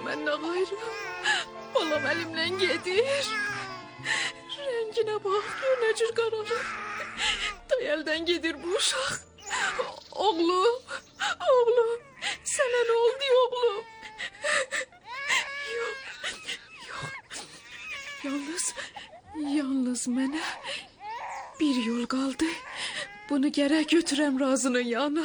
məndən gayrı. Balam əlimdən gedir. Rənginə bax, gör nə cür qaralır. Day əldən gedir bu uşaq. Oğlum, oğlum, sənə nə oldu oğlum? Yox. Yalnız mənə bir yol qaldı. Bunu gərək götürəm razının yanına.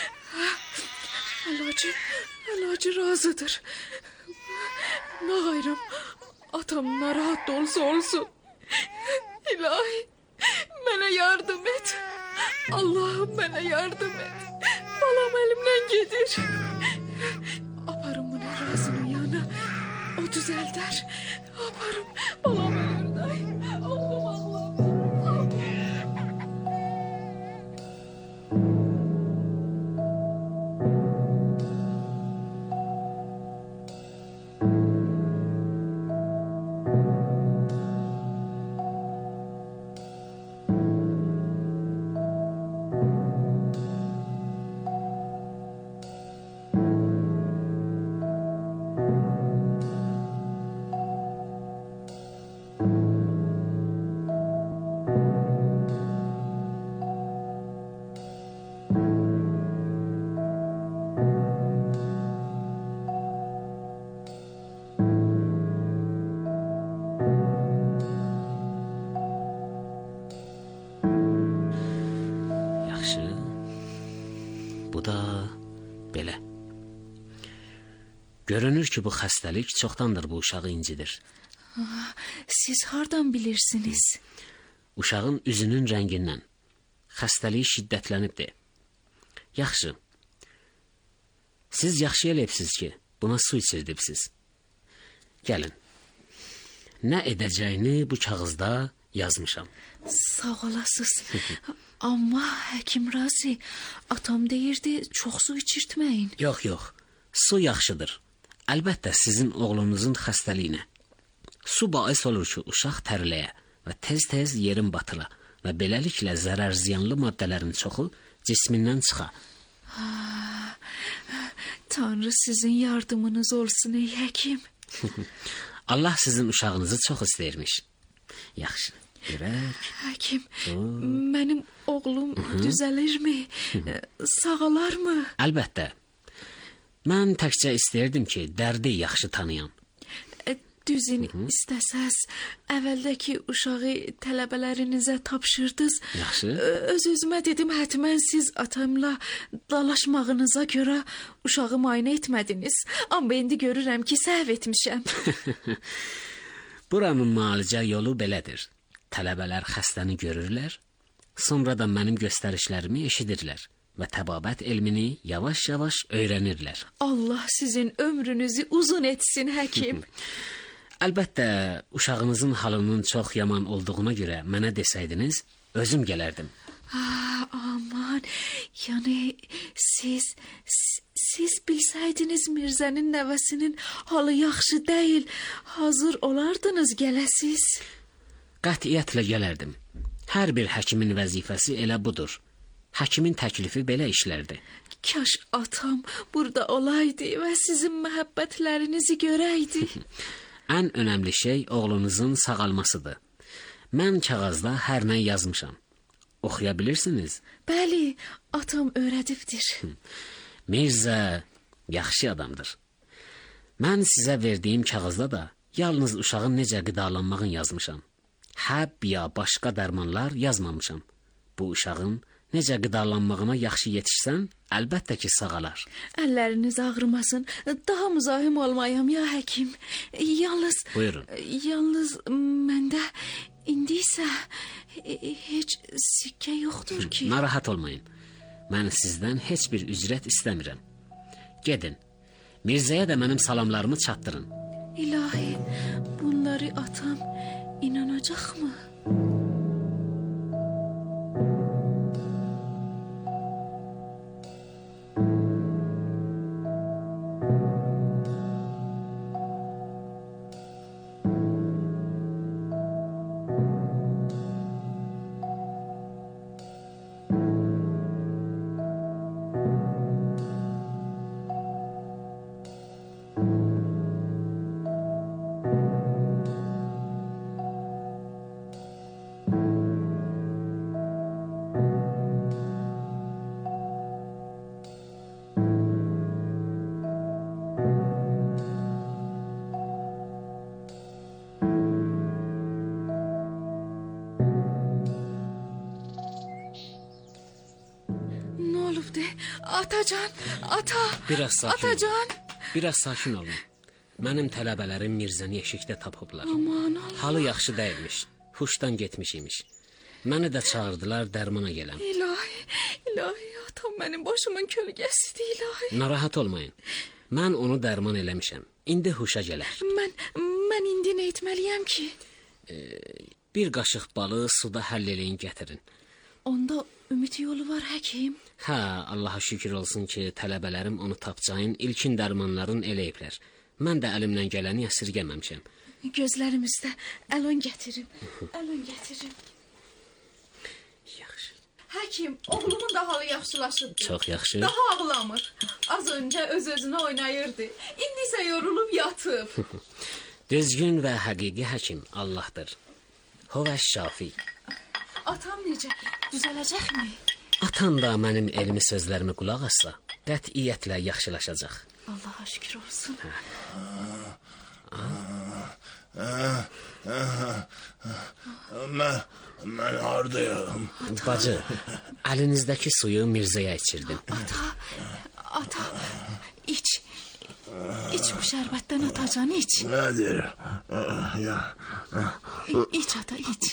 Əlacı razıdır. Nə gayrım, atam narahat da olsun. İlahi, mənə yardım et. Allah'ım mənə yardım et. Balam əlimdən gedir. Aparım bunu razının yanına. O düzəldər. Aparım, balam ölür day. Allah'ım. Bu da belə. Görünür ki, bu xəstəlik çoxdandır bu uşağı incidir. Siz hardan bilirsiniz? Uşağın üzünün rəngindən. Xəstəliyi şiddətlənibdir. Yaxşı. Siz yaxşı eləyibsiz ki, buna su içirdibsiz. Gəlin. Nə edəcəyini bu kağızda yazmışam. Sağ olasınız. Amma həkim razı. Atam deyirdi, çox su içirtməyin. Yox. Su yaxşıdır. Əlbəttə sizin oğlunuzun xəstəliyinə. Su bais olur ki, uşaq tərləyə və tez-tez yerin batıra və beləliklə zərər ziyanlı maddələrin çoxu cismindən çıxa. Tanrı sizin yardımınız olsun ey həkim. Allah sizin uşağınızı çox istəyirmiş. Yaxşı. Görək. Həkim, mənim oğlum düzəlirmi? Sağalarmı? Əlbəttə. Mən təkcə istəyirdim ki, dərdi yaxşı tanıyam. Düzün istəsəz, əvvəldəki uşağı tələbələrinizə tapşırdınız. Yaxşı. Öz-özümə dedim, hətmən siz atamla dalaşmağınıza görə uşağı müayinə etmədiniz. Amma indi görürəm ki, səhv etmişəm. Buranın müalicə yolu belədir. Tələbələr xəstəni görürlər, sonra da mənim göstərişlərimi eşidirlər və təbabət elmini yavaş-yavaş öyrənirlər. Allah sizin ömrünüzü uzun etsin, həkim. Əlbəttə, uşağınızın halının çox yaman olduğuna görə mənə desəydiniz, özüm gələrdim. Aman, yəni siz bilsəydiniz Mirzənin nəvəsinin halı yaxşı deyil, hazır olardınız gələsiz. Qətiyyətlə gələrdim. Hər bir həkimin vəzifəsi elə budur. Həkimin təklifi belə işlərdi. Kaş atam burada olaydı və sizin məhəbbətlərinizi görəydi. Ən önəmli şey oğlunuzun sağalmasıdır. Mən kağızda hər nə yazmışam. Oxuya bilirsiniz? Bəli, atam öyrədibdir. Mirzə yaxşı adamdır. Mən sizə verdiyim kağızda da yalnız uşağın necə qidalanmağını yazmışam. Həb ya başqa dərmanlar yazmamışam. Bu uşağın necə qidalanmağına yaxşı yetişsən, əlbəttə ki, sağalar. Əlləriniz ağrımasın, daha müzahim olmayam ya həkim. Buyurun. Yalnız məndə indi isə heç sikkə yoxdur ki. Narahat olmayın. Mən sizdən heç bir ücret istəmirəm. Gedin. Mirzəyə də mənim salamlarımı çatdırın. İlahi, bunları atam inanacaqmı? olubdu? Atacan, ata. Biraz sakin olun. Atacan. Biraz sakin olun. Mənim tələbələrim Mirzəni eşikdə tapıblar. Aman Allah. Halı yaxşı dəyilmiş. Huşdan getmiş imiş. Məni də çağırdılar dərmana gələm. İlahi, ilahi atam benim başımın kölgəsidir ilahi. Narahat olmayın. Mən onu dərman eləmişəm. İndi huşa gələr. Mən indi nə etməliyəm ki? Bir qaşıq balı suda həll eləyin gətirin. Onda ümid yolu var həkim. Hə, Allaha şükür olsun ki, tələbələrim onu tapcayın ilkin dərmanların eləyiblər. Mən də əlimdən gələni əsirgəməmişəm. Gözlərimizdə əlon gətirim. Əlon gətirim. Yaxşı. Həkim, oğlumun da halı yaxşılaşıb. Çox yaxşı. Daha ağlamır. Az öncə öz-özünə oynayırdı. İndi isə yorulub yatıb. Düzgün və həqiqi həkim Allahdır. Huvə şafi. Atam necə? Düzələcəkmi? Atan da mənim elmi sözlərimi qulaq assa, qətiyyətlə yaxşılaşacaq. Allaha şükür olsun. Mən hardayım? Bacı, əlinizdəki suyu Mirzəyə içirdim. Ata, iç. İç bu şərbətdən atacan, iç. Nədir? İç ata, iç.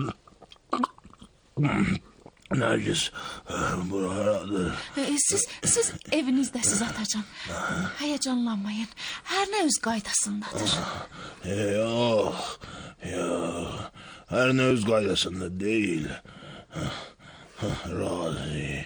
Nərgiz, buradır. Siz evinizdəsiz atacan. Həyəcanlanmayın. Hər nə öz qaydasındadır. Yox. Hər nə öz qaydasında deyil. Razi.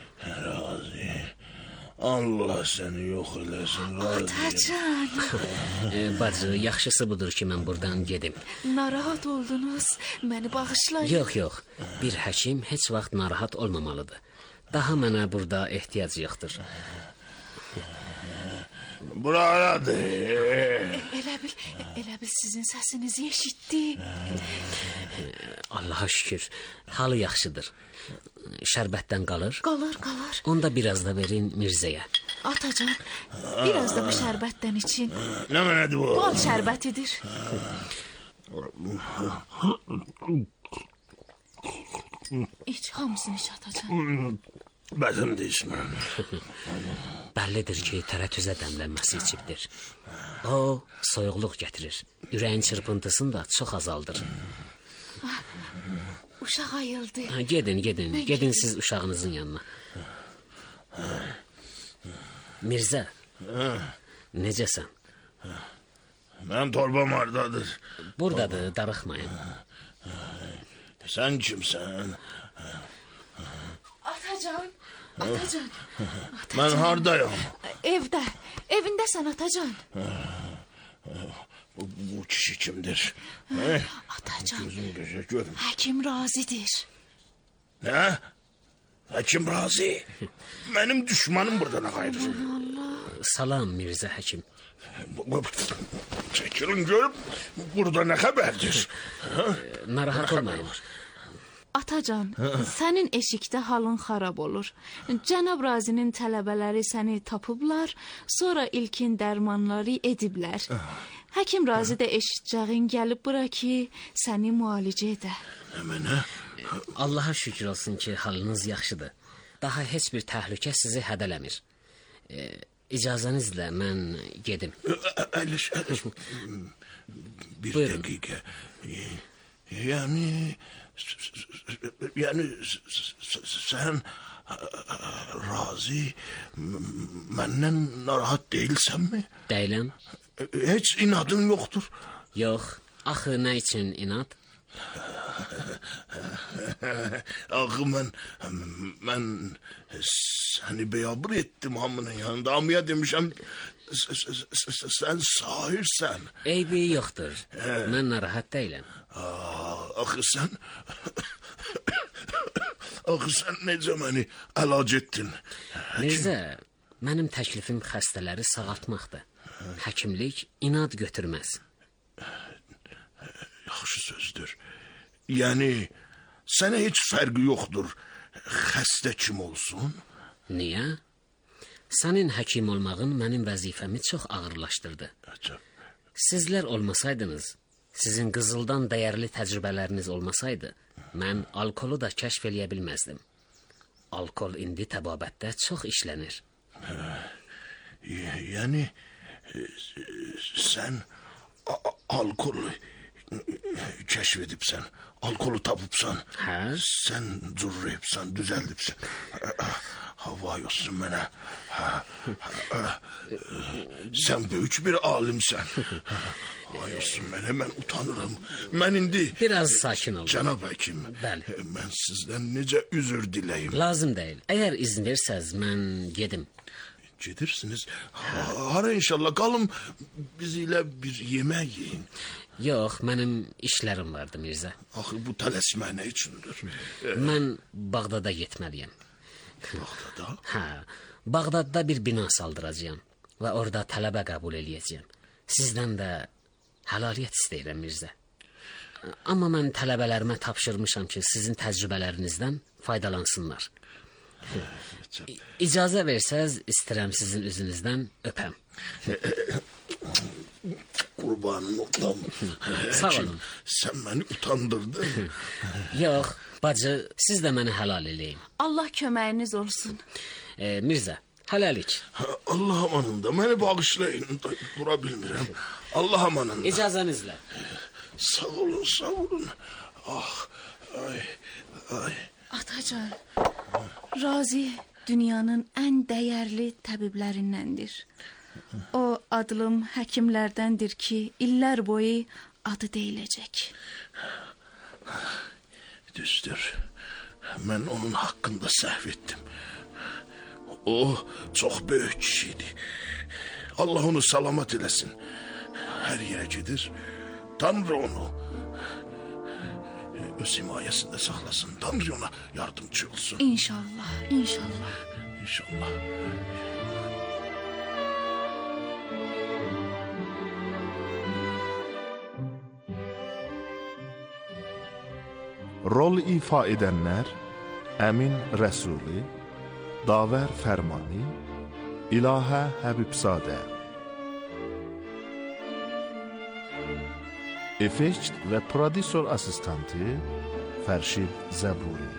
Allah səni yox eləsin, razıyım. Atacan. Bacı, yaxşısı budur ki, mən buradan gedim. Narahat oldunuz. Məni bağışlayın. Yox. Bir həkim heç vaxt narahat olmamalıdır. Daha mənə burada ehtiyac yoxdur. Buradır. Elə bil sizin səsinizi eşitdi. Allaha şükür, halı yaxşıdır. Şərbətdən qalır? Qalır. Onda biraz da verin Mirzəyə. Atacan, biraz da bu şərbətdən için. Nə mənədir bu? Bal şərbətidir. İç, hamısını iç atacan. Bəzim deyişmən. Bəllidir ki, tərətüzə dəmlənməsi içibdir. O, soyuqluq gətirir. Ürəyin çırpıntısını da çox azaldır. Uşaq ayıldı. Gedin siz uşağınızın yanına. Mirzə, necəsən? Mənim torbam hardadır? Buradadır, darıxmayın. Sən kimsən? Atacan. Mən hardayım? Evindəsən atacan. Bu kişi kimdir? Atacan, Gözüm gözə görüm. həkim razidir. Nə? Həkim Razi. Mənim düşmanım burada nə qayırır? Salam Mirzə həkim. Çəkilin görüb, burada nə xəbərdir? Narahat olmayın. Atacan, sənin eşikdə halın xarab olur. Cənab Razinin tələbələri səni tapıblar, sonra ilkin dərmanları ediblər. Həkim Razi də eşitcəğin gəlib bura ki, səni müalicə edə. Mənə? Allaha şükür olsun ki, halınız yaxşıdır. Daha heç bir təhlükə sizi hədələmir. İcazənizlə mən gedim. Əyləş. Bir Buyurun. dəqiqə. Yəni sən Razi məndən narahat deyilsənmi? Deyiləm? Heç inadın yoxdur. Yox. Axı nə üçün inad? Axı mən səni bəyabır etdim hamının yanında. Hamıya demişəm sən sahirsən. Eybi yoxdur. Mən narahat deyiləm. Axı sən necə məni əlac etdin? Mirzə, mənim təklifim xəstələri sağaltmaqdır. Həkimlik inad götürməz. Yaxşı sözdür. Yəni sənə heç fərqi yoxdur. Xəstə kim olsun? Niyə? Sənin həkim olmağın mənim vəzifəmi çox ağırlaşdırdı. Sizlər olmasaydınız, sizin qızıldan dəyərli təcrübələriniz olmasaydı, mən alkolu da kəşf eləyə bilməzdim. alkol indi təbabətdə çox işlənir. Yani sen alkolü keşfedipsen, alkolü tapıpsan, Hə? sen zurrayıpsan, düzeldipsen. Havay olsun mənə. Sen büyük bir alimsen. Havay olsun mənə, mən utanırım. Mən indi... Biraz sakin olun. Cənab həkim, Bəli. mən sizdən necə üzür diləyim. Lazım deyil. Əgər izin versəz, mən gedim. Gedirsiniz. Hara inşallah, qalın bizimlə bir yemək yiyin. Yox, mənim işlərim vardı Mirzə. Axı bu tələsmə nə üçündür? Mən Bağdada getməliyəm. Bağdada? Hə, Bağdadda bir bina saldıracağam və orada tələbə qəbul eləyəcəyəm. Sizdən də həlaliyyət istəyirəm Mirzə. Amma mən tələbələrimə tapşırmışam ki, sizin təcrübələrinizdən faydalansınlar. İcazə versəz, istəyirəm sizin üzünüzdən öpəm. Qurbanın olam. Sağ olun. Sen beni utandırdın. Yox, bacı, siz də məni həlal eləyin. Allah köməyiniz olsun. Mirzə, hələlik. Allah amanında, beni bağışlayın. Dura bilmirəm. Allah amanında. İcazənizlə. Sağ olun, sağ olun. Ah, ay, ay. Atacan, Razi dünyanın ən dəyərli təbiblərindəndir. O adlım həkimlərdəndir ki, illər boyu adı deyiləcək. Düzdür. Ben onun hakkında səhv ettim. O çok büyük kişiydi. Allah onu salamat eləsin. Her yere gedir. Tanrı onu öz himayesinde saklasın. Tanrı ona yardımcı olsun. İnşallah, inşallah. İnşallah. Rol ifa edənlər Əmin Rəsuli, Davər Fərmani, İlahə Həbibzadə. Effekt və prodüser assistantı Fərşid Zəburi.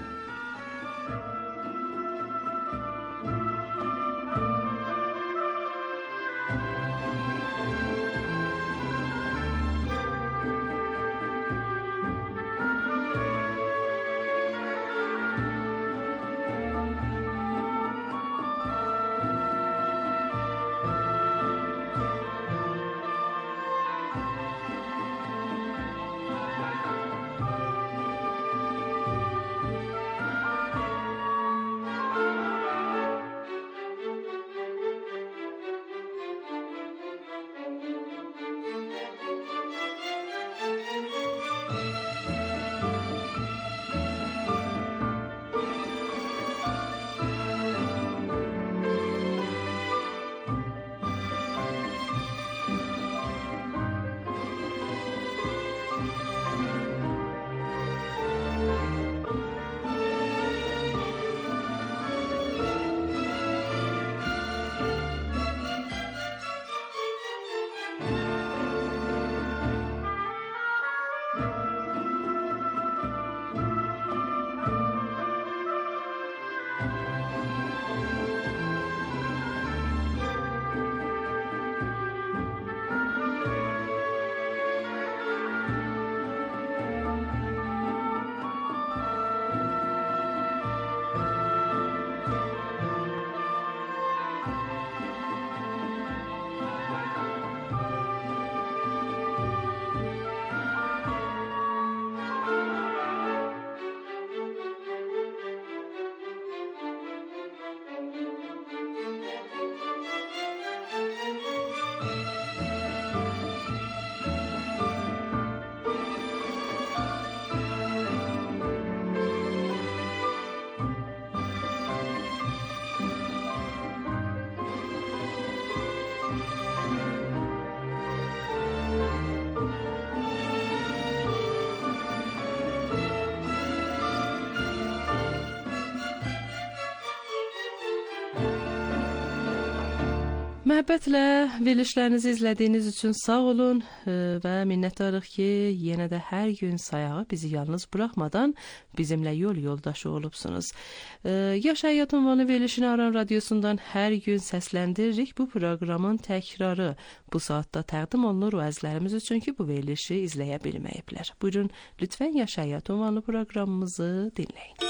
Məhəbbətlə verilişlərinizi izlədiyiniz üçün sağ olun və minnətdarıq ki, yenə də hər gün sayağı bizi yalnız buraxmadan bizimlə yol yoldaşı olubsunuz. Yaş Həyat ünvanlı verilişini Aran Radiosundan hər gün səsləndiririk. Bu proqramın təkrarı bu saatda təqdim olunur o əzlərimiz üçün ki, bu verilişi izləyə bilməyiblər. Buyurun, lütfən Yaş Həyat ünvanlı proqramımızı dinləyin.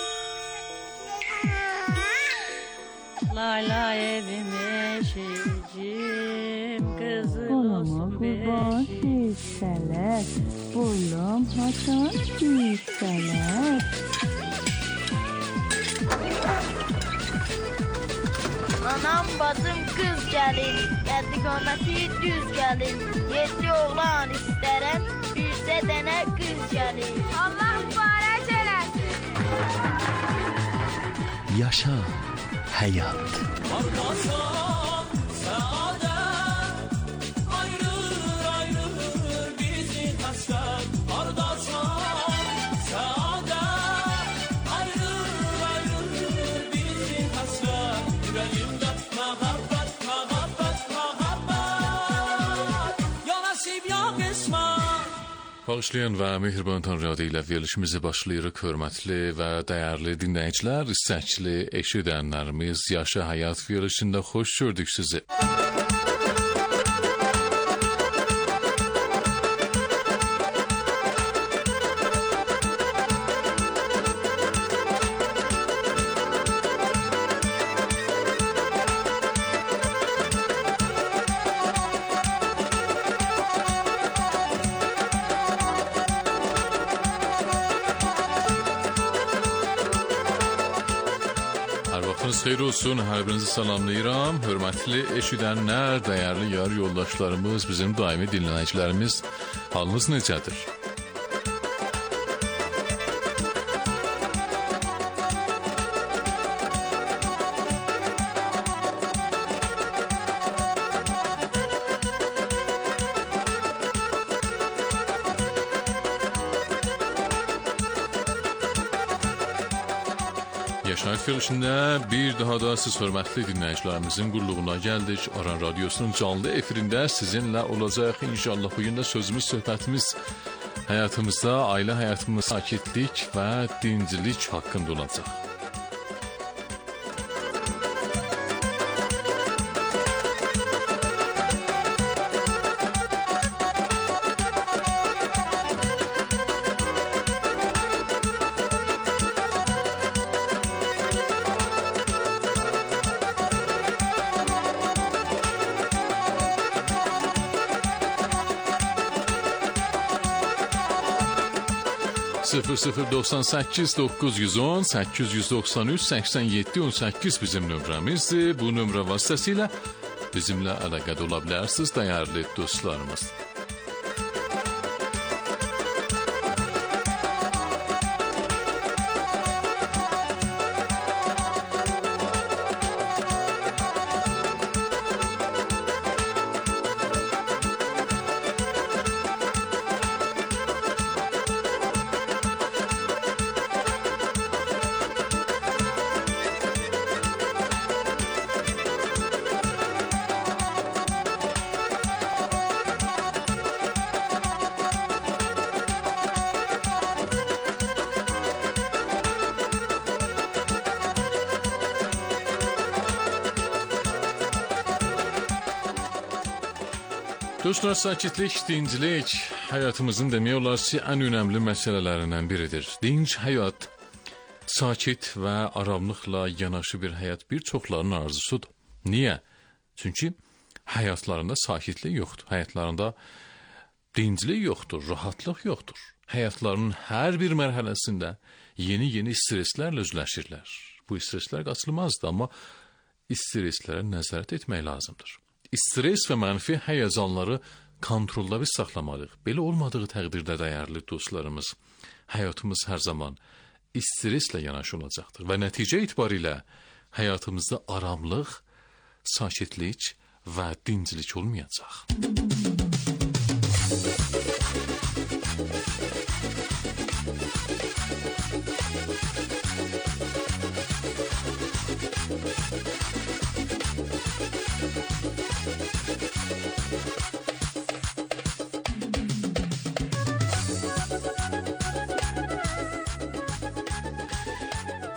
Lay lay evim eşicim, kızıl olsun beşik. Yüksələr, boylam haçan yüksələr. Anam bacım kız gelin, geldi konası düz gelin. 7 oğlan isterem, birse dene kız gelin. Allah mübarek eləsin. Yaşa həyat. Bağışlayan və mehriban Tanrı adı ilə verilişimizi başlayırıq, hörmətli və dəyərli dinləyicilər, istəkli eşidənlərimiz, Yaşa Həyat verilişində xoş gördük sizi. Xeyir olsun, hər birinizi salamlayıram. Hörmətli eşidənlər, dəyərli yar yoldaşlarımız, bizim daimi dinləyicilərimiz, halınız necədir? Yaşayış verilişində bir daha da siz hörmətli dinləyicilərimizin qulluğuna gəldik. Aran Radiosunun canlı efirində sizinlə olacaq. İnşallah bugün də sözümüz, söhbətimiz həyatımızda, ailə həyatımız, sakitlik və dincilik haqqında olacaq. (0098 910 893 87 18) bizim nömrəmizdir. Bu nömrə vasitəsilə bizimlə əlaqədə ola bilərsiniz, dəyərli dostlarımız. Dostlar, sakitlik, dincilik həyatımızın demək olar ki, ən önəmli məsələlərindən biridir. Dinc həyat, sakit və aramlıqla yanaşı bir həyat bir çoxlarının arzusudur. Niyə? Çünki həyatlarında sakitlik yoxdur, həyatlarında dincilik yoxdur, rahatlıq yoxdur. Həyatlarının hər bir mərhələsində yeni streslərlə üzləşirlər. Bu streslər qaçılmazdır, amma streslərə nəzarət etmək lazımdır. Stres və mənfi həyəcanları kontrolda biz saxlamalıyıq. Belə olmadığı təqdirdə, dəyərli dostlarımız, həyatımız hər zaman streslə yanaşı olacaqdır və nəticə etibarilə həyatımızda aramlıq, sakitlik və dincilik olmayacaq.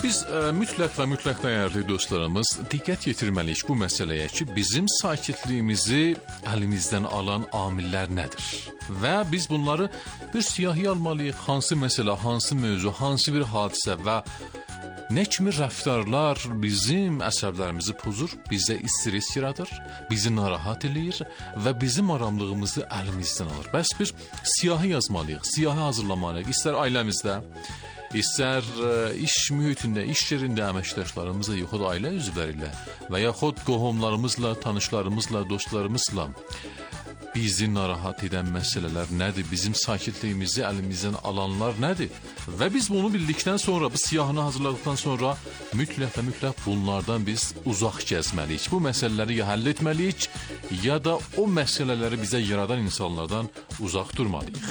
Biz mütləq və mütləq dəyərli dostlarımız diqqət yetirməliyik bu məsələyə ki, bizim sakitliyimizi əlimizdən alan amillər nədir? Və biz bunları bir siyahıya almalıyıq. Hansı məsələ, hansı mövzu, hansı bir hadisə və nə kimi rəftarlar bizim əsəblərimizi pozur, bizə stres yaradır, bizi narahat eləyir və bizim aramlığımızı əlimizdən alır. Bəs biz siyahı yazmalıyıq, siyahı hazırlamalıyıq. İstər ailəmizdə, istər iş mühitində, iş yerində əməkdaşlarımızla, yaxud ailə üzvləri ilə və yaxud qohumlarımızla, tanışlarımızla, dostlarımızla bizi narahat edən məsələlər nədir? Bizim sakitliyimizi əlimizdən alanlar nədir? Və biz bunu bildikdən sonra, bu siyahını hazırladıktan sonra mütləq və mütləq bunlardan biz uzaq gəzməliyik. Bu məsələləri ya həll etməliyik, ya da o məsələləri bizə yaradan insanlardan uzaq durmalıyıq.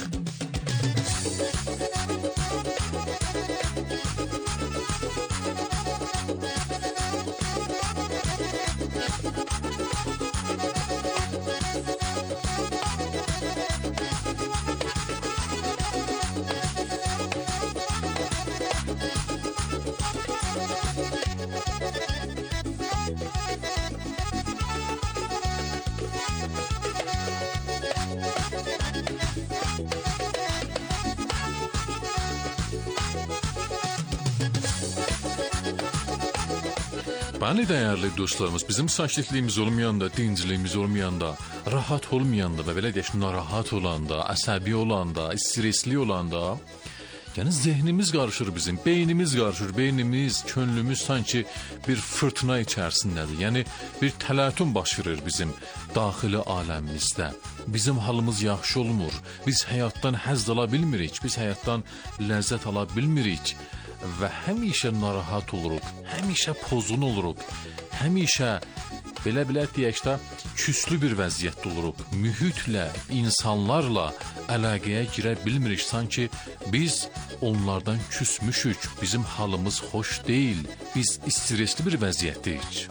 Bəli, dəyərli dostlarımız, bizim sakitliyimiz olmayanda, dincliyimiz olmayanda, rahat olmayanda və belə deyək, narahat olanda, əsəbi olanda, stresli olanda, yəni zehnimiz qarışır bizim, beynimiz qarışır, beynimiz, könlümüz sanki bir fırtına içərisindədir. Yəni bir təlatüm baş verir bizim daxili aləmimizdə. Bizim halımız yaxşı olmur, biz həyatdan həzz ala bilmirik, biz həyatdan ləzzət ala bilmirik. Və həmişə narahat oluruq, həmişə pozğun oluruq, həmişə belə deyək də küslü bir vəziyyətdə oluruq. Mühitlə, insanlarla əlaqəyə girə bilmirik, sanki biz onlardan küsmüşük, bizim halımız xoş deyil, biz stresli bir vəziyyətdəyik.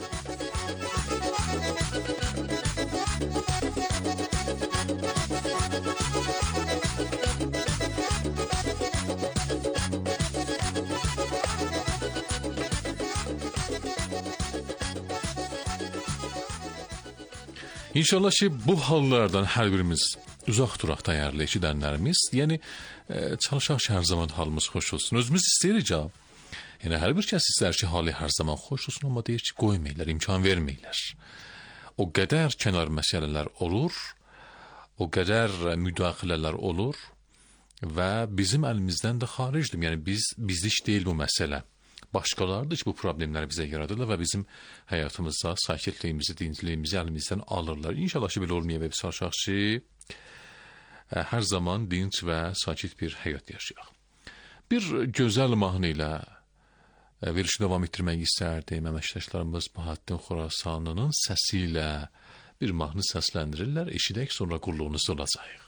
İnşallah ki, bu hallardan hər birimiz uzaq duraq dəyərli eşidənlərimiz. Yəni, çalışaq ki, hər zaman halımız xoş olsun. Özümüz istəyirik ya. Yəni, hər bir kəs istər ki, halı hər zaman xoş olsun, amma deyir ki, qoymayırlar, imkan verməyirlər. O qədər kənar məsələlər olur, o qədər müdaxilələr olur və bizim əlimizdən də xaricdir. Yəni, bizlik deyil bu məsələ. Başqalarıdır ki, bu problemləri bizə yaradırlar və bizim həyatımızda sakitliyimizi, dincliyimizi əlimizdən alırlar. İnşallah ki, belə olmaya və biz çalışaq ki, hər zaman dinc və sakit bir həyat yaşayaq. Bir gözəl mahnı ilə verişi davam etdirmək istərdim. Əməkdaşlarımız Bahattin Xorasanlının səsi ilə bir mahnı səsləndirirlər. Eşidək, sonra qulluğunuz olacaq.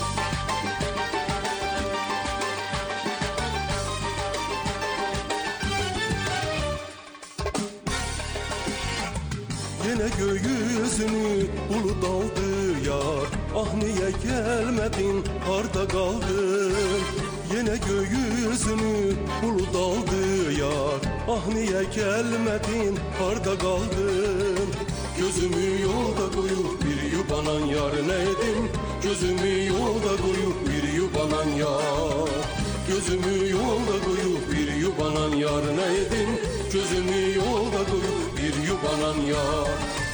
Yine gökyüzünü bulut aldı yar. Ah niye gelmedin, harda kaldın? Yine gökyüzünü bulut aldı yar. Ah niye gelmedin, harda kaldın? Gözümü yolda koyup bir yubanan yar neydim? Gözümü yolda koyup bir yubanan yar. Gözümü yolda koyup bir yubanan yar neydim? Gözümü yolda koyup bir yubanan yar.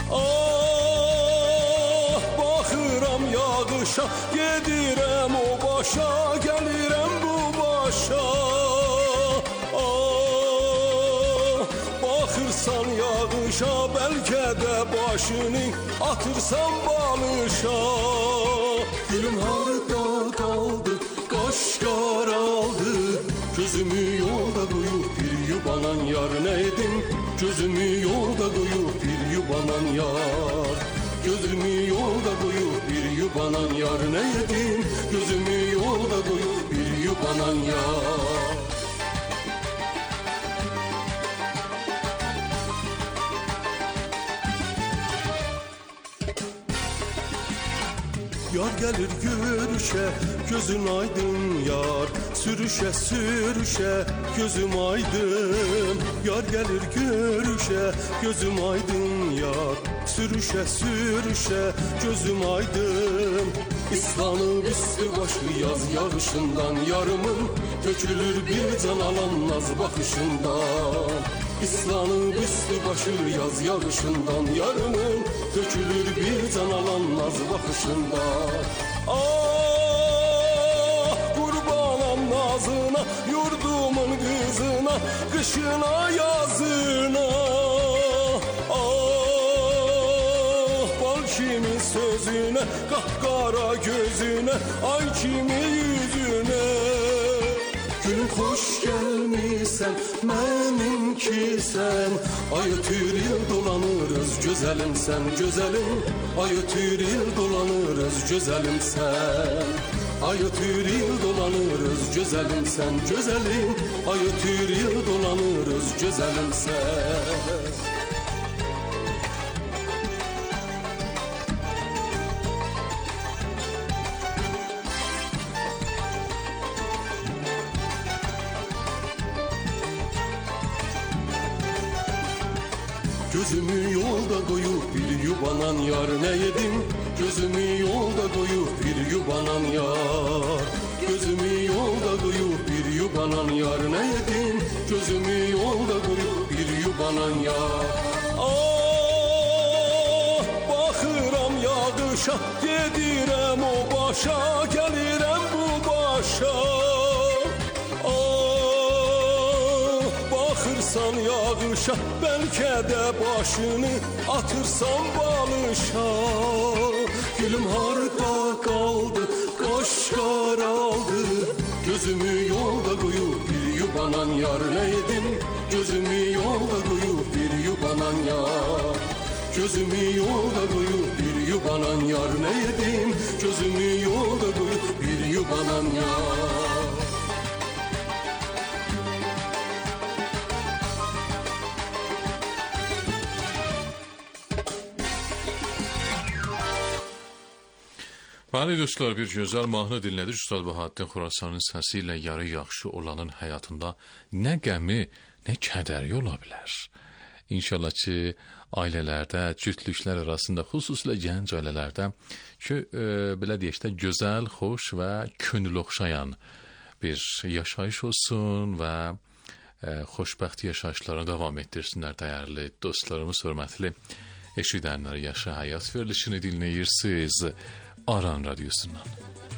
Ah bakıram yağışa, gedirem o başa, gelirem bu başa. Ah bakırsan yağışa, belki de başını atırsan balışa. Gülüm harda kaldı, kaş karaldı. Gözümü yolda koyup bir yubanan yar neydim? Gözümü yolda koyup bir yubanan yar. Gözümü yolda koyup bir yubanan yar neydim? Gözümü yolda koyup bir yubanan yar. Yar gelir görüşe gözün aydın yar, sürüşe sürüşe gözüm aydın. Yar gelir görüşe gözüm aydın yar, sürüşe sürüşe gözüm aydın. İslanıp üstü başı yaz yağışından, yarımın dökülür bir can alan naz bakışından. İslanıp üstü başı yaz yağışından, yarımın dökülür bir can alan naz bakışından. Ah kurbanam nazına, yurdumun kızına, kışına yazına. Kimin sözüne, kahkara gözüne, ay kimin yüzüne. Gülüm hoş gelmişsen, benimki sen. Ay ötür yıl dolanırız, güzelim sen, güzelim. Ay ötür yıl dolanırız, güzelim sen. Ay ötür yıl dolanırız, güzelim sen, güzelim. Ay ötür yıl dolanırız, güzelim sen. Gözümü yolda koyup bir yubanan yar ne yedim? Gözümü yolda koyup bir yubanan yar. Gözümü yolda koyup bir yubanan yar ne yedim? Gözümü yolda koyup bir yubanan yar. Ah bakıram yağışa, gedirem o başa, gelirem bu başa. Bakırsan yağışa, belki de başını atırsan balışa. Gülüm harda kaldı, kaş karaldı. Gözümü yolda koyup bir yubanan yar ne yedim? Gözümü yolda koyup bir yubanan yar. Gözümü yolda koyup bir yubanan yar ne yedim? Gözümü yolda koyup bir yubanan yar. Bəli dostlar, bir gözəl mahnı dinlədik. Üstad Bahattin Xurasanın səsi ilə yarı yaxşı olanın həyatında nə qəmi, nə kədəri ola bilər. İnşallah ki, ailələrdə, cütlüklər arasında, xüsusilə gənc ailələrdə ki, belə deyək də, gözəl, xoş və könül oxşayan bir yaşayış olsun və xoşbəxt yaşayışlarına davam etdirsinlər dəyərli dostlarımız, hörmətli eşidənlər. Yaşa həyat verilişini dinləyirsiniz Aran Radyosu'ndan.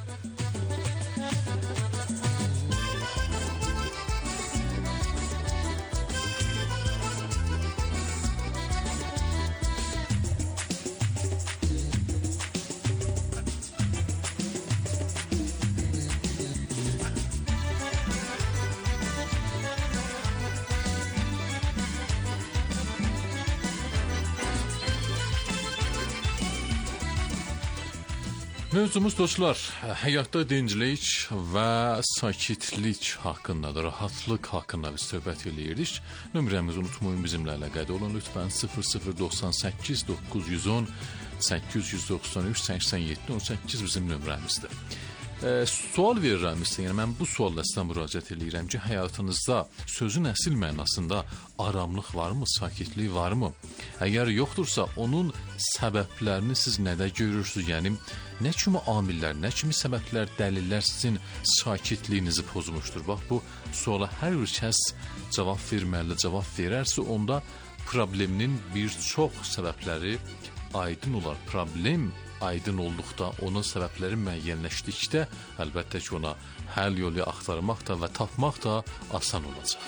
Mövzumuz dostlar, həyatda dinclik və sakitlik haqqındadır, rahatlıq haqqında biz söhbət eləyirdik. Nömrəmizi unutmayın, bizimlə əlaqədə olun lütfən. 0098 910 893 87 18 bizim nömrəmizdir. Sual verirəm sizə, yəni mən bu sualla sizə müraciət eləyirəm ki, həyatınızda sözün əsl mənasında aramlıq varmı, sakitlik varmı? Əgər yoxdursa, onun səbəblərini siz nədə görürsünüz? Yəni, nə kimi amillər, nə kimi səbəblər, dəlillər sizin sakitliyinizi pozmuşdur? Bax, bu suala hər bir kəs cavab verməli, cavab verərsə, onda probleminin bir çox səbəbləri aydın olar. Problem aydın olduqda, onun səbəbləri müəyyənləşdikdə, əlbəttə ki, ona həll yolu axtarmaq da və tapmaq da asan olacaq.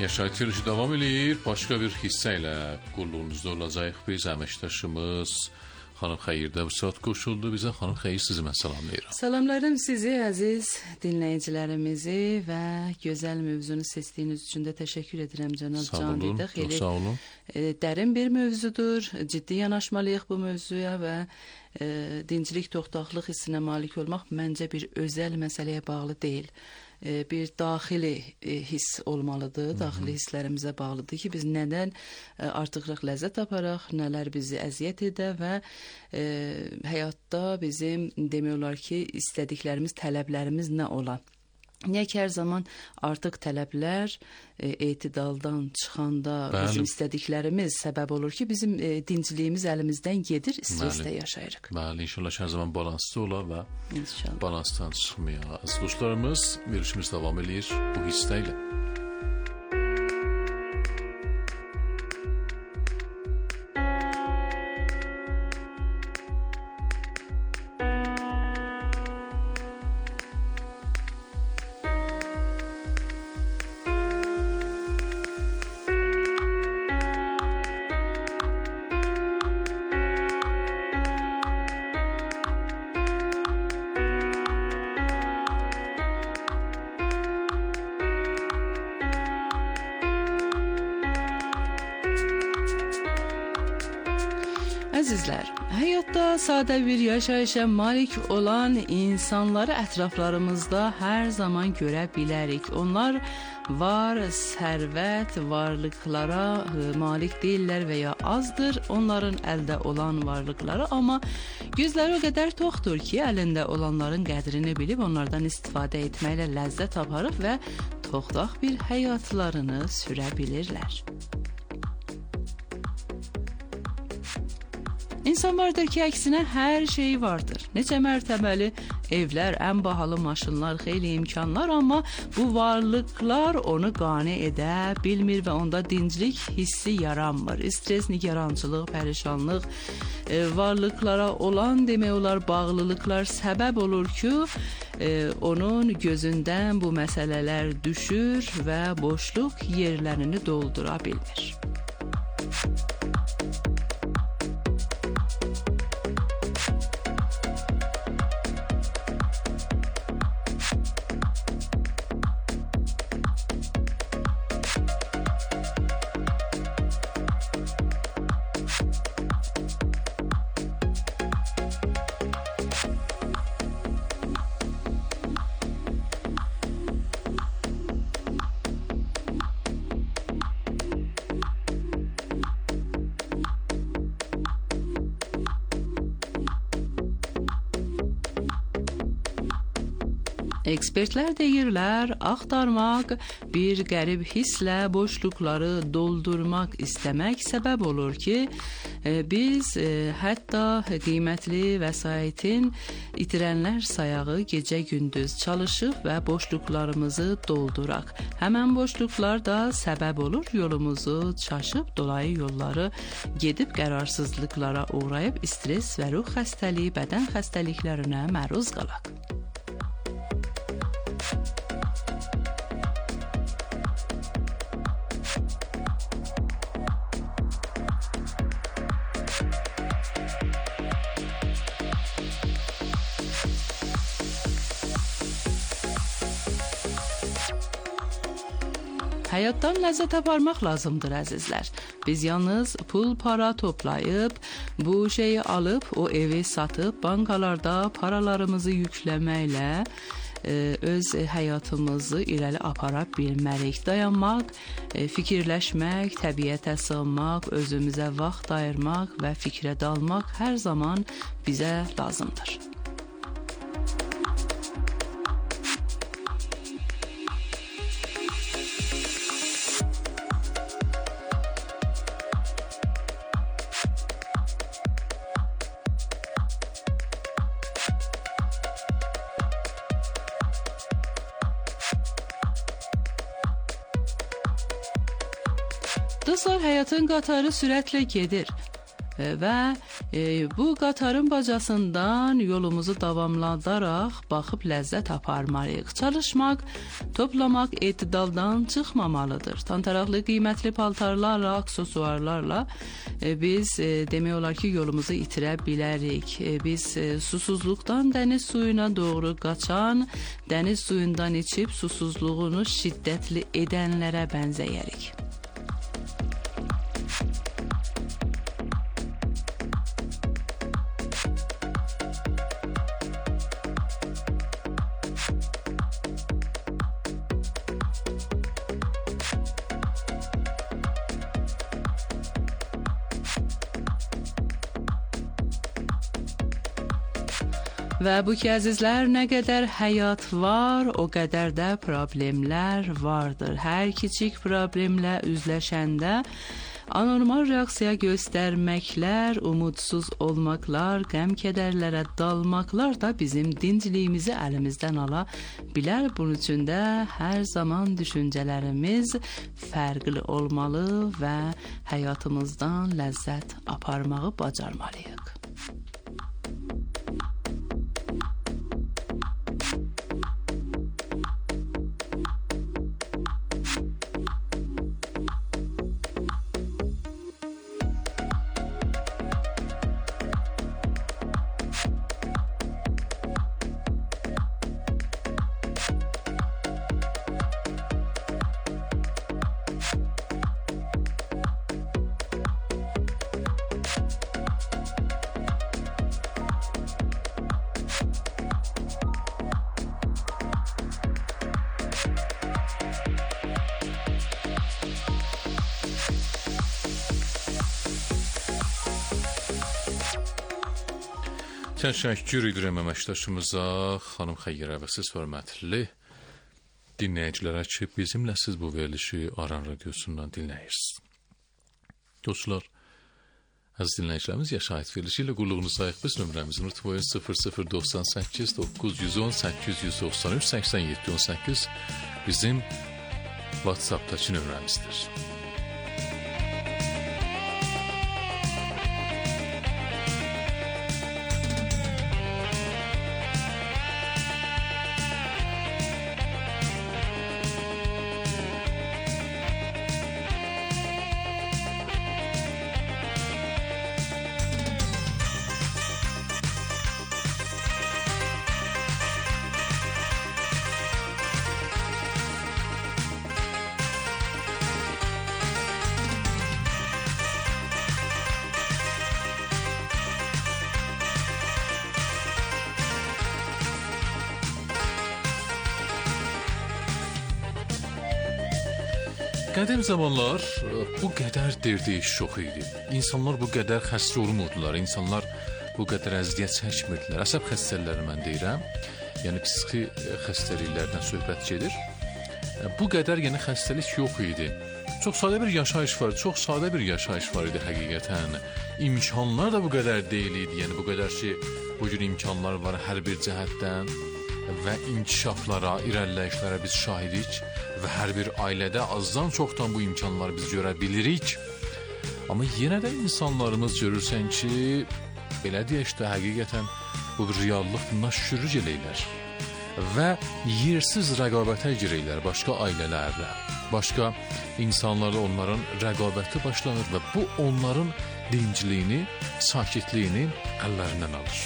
Yaşayış verilişi davam edir. Başqa bir hissə ilə qulluğunuzda olacaq. Biz əməkdaşımız Xanım Xeyir də bu saat qoşuldu bizə. Xanım Xeyir, sizi mən salamlayıram. Salamlarım sizi əziz dinləyicilərimizi və gözəl mövzunu seçdiyiniz üçün də təşəkkür edirəm cənab Can Dida. Çox sağ olun. Dərin bir mövzudur. Ciddi yanaşmalıyıq bu mövzuya və dincilik, toxtaqlıq hissinə malik olmaq məncə bir özəl məsələyə bağlı deyil. Bir daxili hiss olmalıdır, daxili hisslərimizə bağlıdır ki, biz nədən artıqlıq ləzzət aparaq, nələr bizi əziyyət edə və həyatda bizim demək olar ki, istədiklərimiz, tələblərimiz nə ola. Niyə ki, hər zaman artıq tələblər etidaldan çıxanda bizim istədiklərimiz səbəb olur ki, bizim dinciliyimiz əlimizdən gedir, stressdə yaşayırıq. Bəli, inşallah hər zaman balanslı olar və balansdan çıxmaya. Əziz dostlarımız, verilişimiz davam edir bu hisslə ilə. Əzizlər, həyatda sadə bir yaşayışa malik olan insanları ətraflarımızda hər zaman görə bilərik. Onlar var, sərvət, varlıqlara malik deyirlər və ya azdır onların əldə olan varlıqları, amma gözləri o qədər toxdur ki, əlində olanların qədrini bilib onlardan istifadə etməklə ləzzət aparıb və toxtaq bir həyatlarını sürə bilirlər. İnsan vardır ki, əksinə hər şeyi vardır. Neçə mərtəbəli evlər, ən bahalı maşınlar, xeyli imkanlar, amma bu varlıqlar onu qane edə bilmir və onda dinclik hissi yaranmır. Stres, nigarançılıq, pərişanlıq, varlıqlara olan demək olar bağlılıqlar səbəb olur ki, onun gözündən bu məsələlər düşür və boşluq yerlərini doldura bilmir. Ekspertlər deyirlər, axtarmaq, bir qərib hisslə boşluqları doldurmaq istəmək səbəb olur ki, biz hətta qiymətli vəsaitin itirənlər sayağı gecə-gündüz çalışıb və boşluqlarımızı dolduraq. Həmən boşluqlar da səbəb olur yolumuzu çaşıb, dolayı yolları gedib qərarsızlıqlara uğrayıb, stres və ruh xəstəliyi, bədən xəstəliklərinə məruz qalaq. Həyatdan ləzzət aparmaq lazımdır, əzizlər. Biz yalnız pul, para toplayıb, bu şeyi alıb, o evi satıb, bankalarda paralarımızı yükləməklə öz həyatımızı irəli apara bilmərik. Dayanmaq, fikirləşmək, təbiətə sığınmaq, özümüzə vaxt ayırmaq və fikrə dalmaq hər zaman bizə lazımdır. Dostlar, həyatın qatarı sürətlə gedir. Və bu qatarın bacasından yolumuzu davamlandaraq baxıb ləzzət aparmalıyıq. Çalışmaq, toplamaq etidaldan çıxmamalıdır. Tantaraqlı qiymətli paltarlarla, aksesuarlarla biz demək olar ki, yolumuzu itirə bilərik. Biz susuzluqdan dəniz suyuna doğru qaçan, dəniz suyundan içib susuzluğunu şiddətli edənlərə bənzəyərik. Və bu ki, əzizlər, nə qədər həyat var, o qədər də problemlər vardır. Hər kiçik problemlə üzləşəndə anormal reaksiya göstərməklər, umudsuz olmaqlar, qəm-kədərlərə dalmaqlar da bizim dincliyimizi əlimizdən ala bilər. Bunun üçün də hər zaman düşüncələrimiz fərqli olmalı və həyatımızdan ləzzət aparmağı bacarmalıyıq. Təşəkkür edirəm əməkdaşımıza, xanım Xəyyirə və siz hörmətli dinləyicilərə ki, bizimlə siz bu verilişi Aran Radiosundan dinləyirsiniz. Dostlar, əziz dinləyicilərimiz, yaşayət verilişi ilə qulluğunuzdayıq. Biz nömrəmizin rütboyu 0098 910 893 87 18 bizim WhatsApp'daki nömrəmizdir. Qədim zamanlar bu qədər derdeyiş çox idi. İnsanlar bu qədər xəstə olmurdular, insanlar bu qədər əziyyət çəkmirdilər. Əsəb xəstəlikləri mən deyirəm, yəni psixi xəstəliklərdən söhbət gedir. Bu qədər yəni xəstəlik yox idi. Çox sadə bir yaşayış var idi həqiqətən. İmkanlar da bu qədər deyil idi, yəni bu qədər ki, bu cür imkanlar var hər bir cəhətdən və inkişaflara, irəliləyişlərə biz şahidik və hər bir ailədə azdan çoxdan bu imkanları biz görə bilirik. Amma yenə də insanlarımız görürsən ki, belə deyək də həqiqətən bu bir reallıqla şürüc eləyirlər və yersiz rəqabətə girəylər başqa ailələrlə, başqa insanlarla onların rəqabəti başlanır və bu onların dincliyini, sakitliyini əllərindən alır.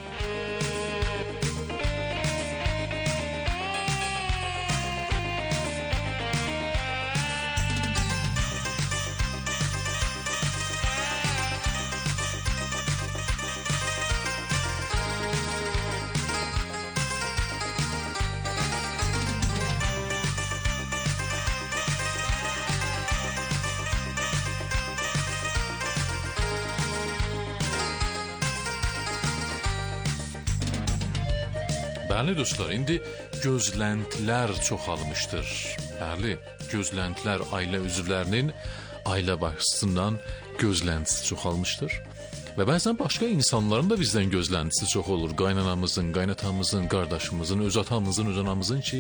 Bəli dostlar, indi gözləntilər çoxalmışdır. Bəli, gözləntilər ailə üzvlərinin ailə başçısından gözləntisi çoxalmışdır. Və bəzən başqa insanların da bizdən gözləntisi çox olur. Qaynanamızın, qaynatamızın, qardaşımızın, öz atamızın, öz anamızın ki,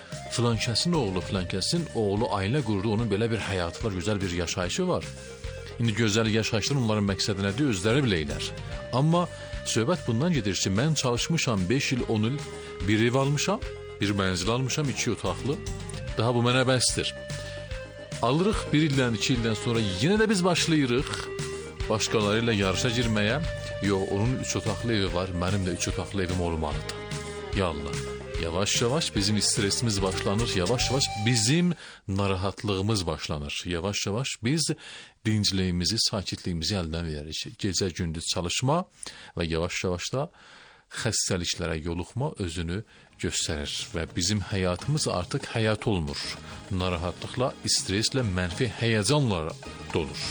filankəsin oğlu ailə qurdu, onun belə bir həyatı var, gözəl bir yaşayışı var. İndi gözəl yaşayışlar onların məqsədi nədir, özləri bilirlər. Amma söhbət bundan gedir ki, mən çalışmışam 5 il, 10 il, bir ev almışam, bir mənzil almışam, 2 otaqlı. Daha bu mənə bəsdir. Alırıq 1 ildən, 2 ildən sonra yenə də biz başlayırıq başqaları ilə yarışa girməyə. Yox, onun 3 otaqlı evi var, mənim də 3 otaqlı evim olmalıdır. Yallah. Yavaş-yavaş bizim stresimiz başlanır, yavaş-yavaş bizim narahatlığımız başlanır. Yavaş-yavaş biz dincliyimizi, sakitliyimizi əldən veririk. Gecə-gündüz çalışma və yavaş-yavaş da xəstəliklərə yoluxma özünü göstərir və bizim həyatımız artıq həyat olmur. Narahatlıqla, streslə, mənfi həyəcanla dolur.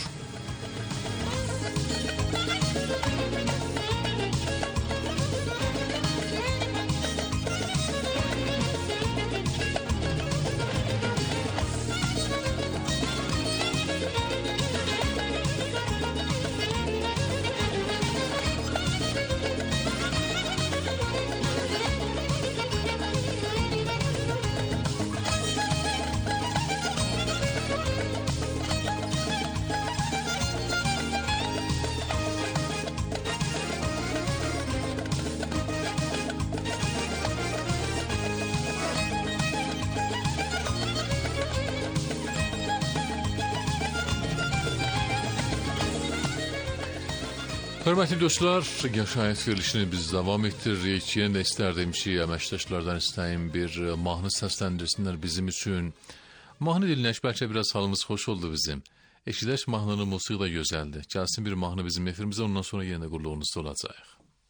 Hörmətli dostlar, yaşayış verilişini biz davam etdiririk. Yenə də istərdim ki, əməkdaşlardan istəyim bir mahnı səsləndirsinlər bizim üçün. Mahnı dinləyək, bəlkə biraz halımız xoş oldu bizim. Eşidək mahnının musiqi də gözəldir. Gəlsin bir mahnı bizim efirimizə, ondan sonra yenə qulluğunuzda olacaq.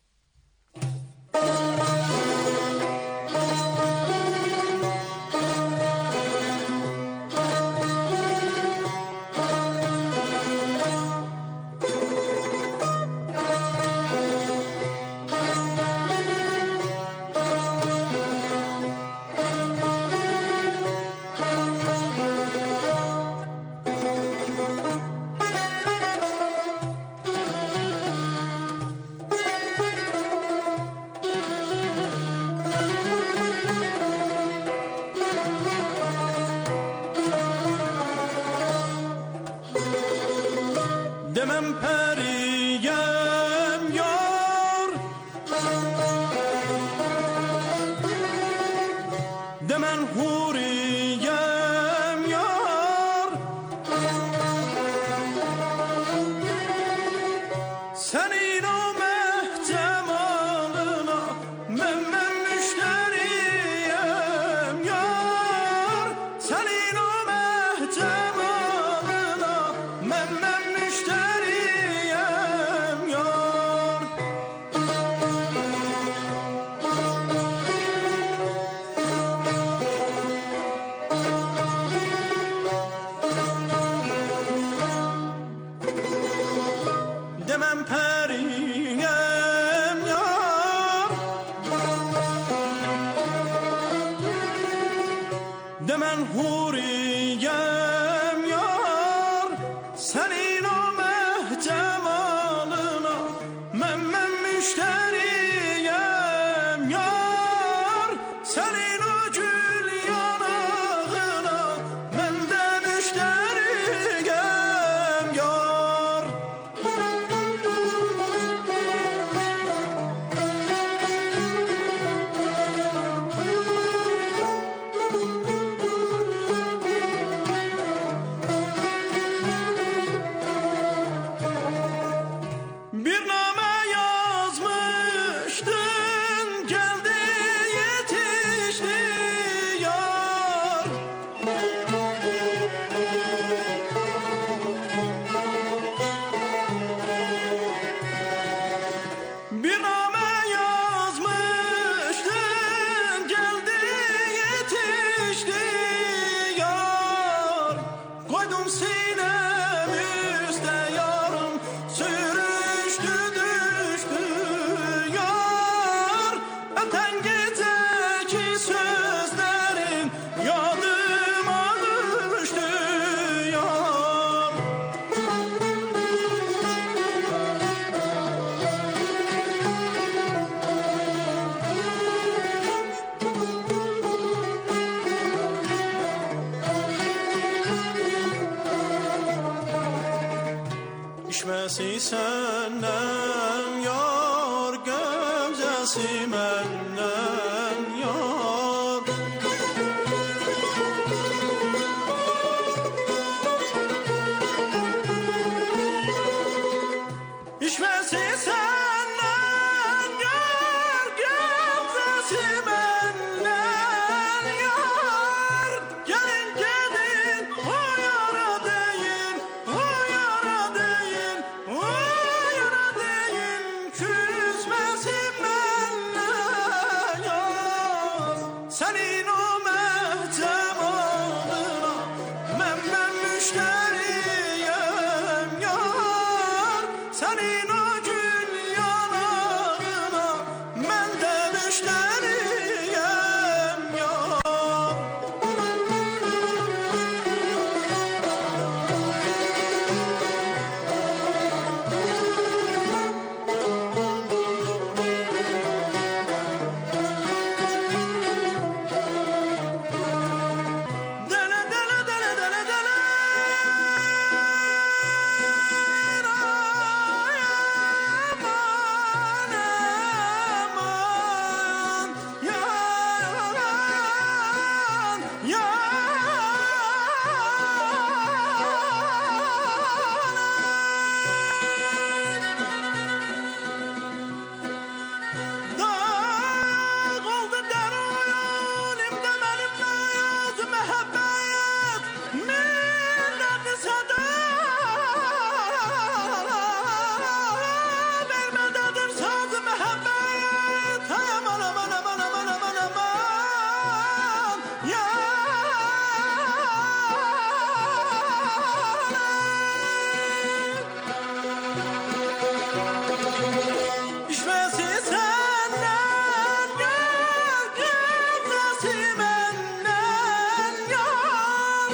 Demem periyem yar, demen huriyem yar, senin o mehcemalına men müşteriyem yar, senin o mehcemalına men müşteriyem. Demem periyem yar, demen huriyem yar, senin o mehcemalına men müşteriyem yar, senin o gül yanağına men de müşteriyem yar. İşməsi səndən yar, qəmzəsi məndən yar. İşməsi səndən yar, qəmzəsi məndən yar. Gəlin gedin, o yara deyin, o yara deyin, o yara deyin, küsməsi məndən yar. Sənin o məhcəmalına mən müştəriyəm yar. Sənin o gün yanağına mən də müştəriyəm yar. Dələ dələ dələ dələ dələ. İşməsi səndən yar, qəmzəsi məndən yar.